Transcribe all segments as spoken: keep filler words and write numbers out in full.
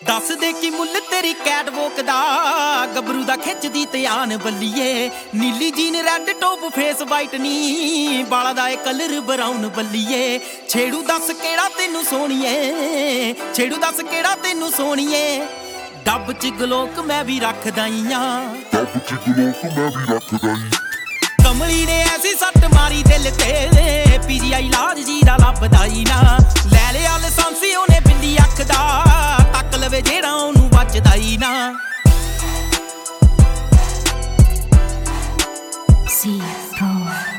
दस दे की मुल तेरी कैटवॉक दा गबरू दा खिचदी ध्यान बल्लीए नीली jean red top face white नी बाला दा कलर ब्राउन बल्लीए छेड़ू दस केड़ा तेनू सोणीए छेड़ू दस केड़ा तेनू सोणीए डब च गलोक मैं भी रखदा ई आ डब च गलोक मैं भी रखदा ई कमली ने ऐसी सट मारी दिल ते पीजीआई इलाज जी दा लभदा ई ना लै लिया लाइसेंसी ओने बिल्ली अख दा तक लवे जेड़ा ओनू बचदा ई ना सी प्रो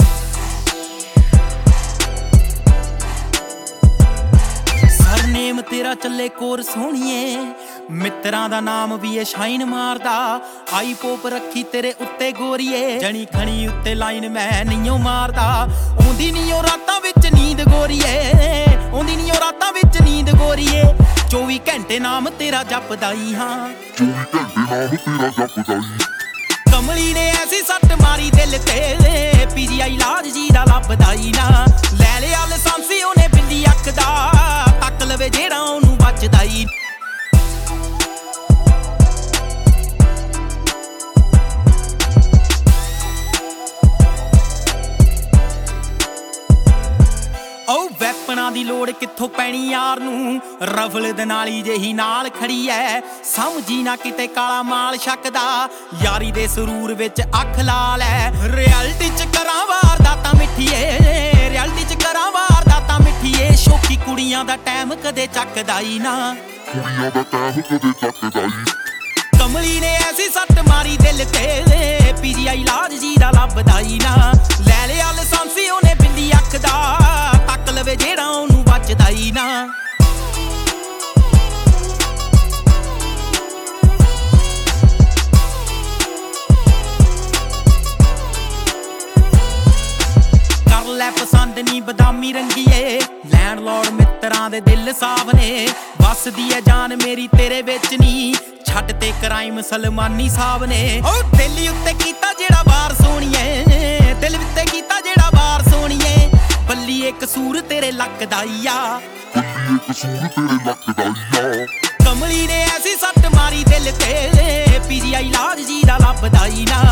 सरनेम तेरा चले कोर सोहणीए मित्रां दा नाम भी ए शाइन मारदा आई पोप रखी तेरे उत्ते गोरीए जनी खणी उत्ते लाइन मैं नियो मारदा ओंदी नियो रातां विच नींद गोरीए ओंदी नियो रातां विच नींद गोरीए चौबी घंटे नाम तेरा जपदा ई हां चौबी घंटे नाम तेरा जपदा ई कमली ने ऐसी सट मारी दिल ते पीजीआई इलाज जी दा लभदा ई ना लै लिया लाइसेंसी ओने बिल्ली अख दा तक लवे जेड़ा ओनू बचदा ई वैपना दी लोड़ कित्थों पैनी यार नू रफल दे नाली जेही नाल खड़ी ऐ समझी ना किते काला माल शकदा यारी दे सरूर विच अख लाल ऐ रियलिटी च करां वारदातां मिठीए रियलिटी च करां वारदातां मिठीए शौकी कुड़ियां दा टाइम कदे चकदा ई ना कुड़ियां दा टाइम कदे चकदा ई कमली ने ऐसी सट मारी दिल ते पीजीआई इलाज जी दा लभदा ई ना लै लिया लाइसेंसी ओने बिल्ली अख दा तक लवे जेड़ा ओनू बचदा ई ना कर लै पसंद नी बदामी रंगीए लैंडलॉर्ड मित्रां दे दिल साफ ने बसदी ऐ जान मेरी तेरे विच नी छड्ड ते क्राइम सलमानी साहब ने ओ दिल उत्ते कीता जेड़ा वार सोणीए दिल उत्ते कीता जेड़ा वार सोणीए बल्ली एक कसूर तेरे लकदा ई आ बल्ली एक कसूर तेरे लकदा ई आ कमली ने ऐसी सट मारी दिल ते पीजीआई इलाज जी दा लभदा ई ना